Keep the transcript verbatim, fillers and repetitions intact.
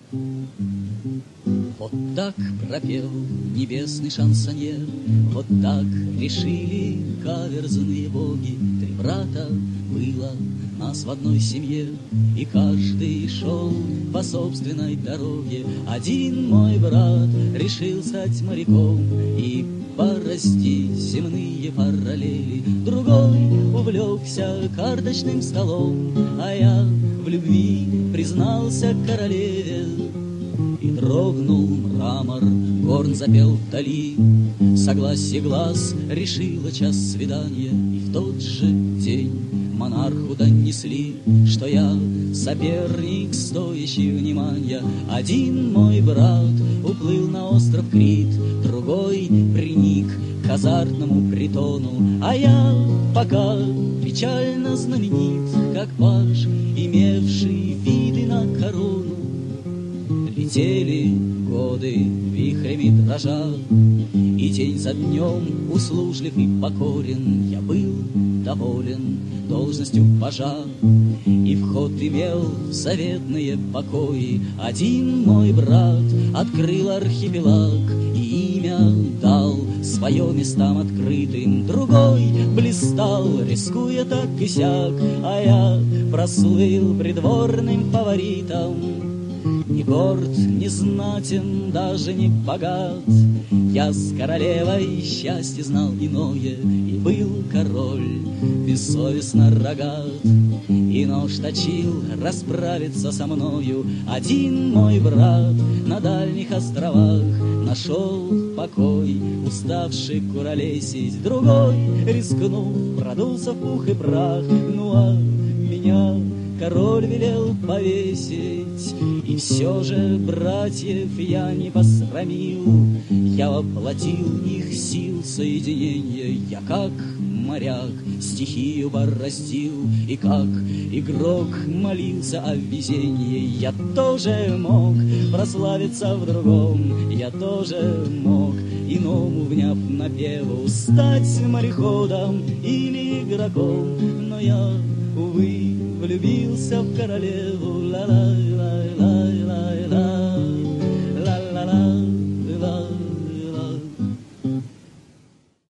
Вот так пропел небесный шансоньер, вот так решили каверзные боги. Три брата было нас в одной семье, и каждый шел по собственной дороге. Один мой брат решил стать моряком и порасти земные параллели. Другой увлекся карточным столом, а я в любви признался королеве. И дрогнул мрамор, горн запел вдали, согласие глаз решило час свидания. И в тот же день монарху донесли, что я соперник, стоящий внимания. Один мой брат уплыл на остров Крит, другой приник к азартному притону, а я пока печально знаменит, как паж, имевший виды на корону. Летели годы вихрями дрожа, и день за днем услужлив и покорен. Я был доволен должностью пажа, и вход имел в заветные покои. Один мой брат открыл архипелаг, и имя дал свое местам открытым. Другой блистал, рискуя так и сяк, а я прослыл придворным фаворитом. Ни горд, ни знатен, даже не богат, я с королевой счастье знал иное, и был король бессовестно рогат, и нож точил расправиться со мною. Один мой брат на дальних островах нашел покой, уставший куролесить. Другой, рискнув, продулся в пух и прах. Ну а меня король велел повесить, и все же братьев я не посрамил. Я воплотил их сил соединения, я как моряк стихию бороздил, и как игрок молился о везении. Я тоже мог прославиться в другом, я тоже мог, иному вняв напеву, стать мореходом или игроком. Но я, увы, влюбился в королеву. Ла-ла-ла-ла.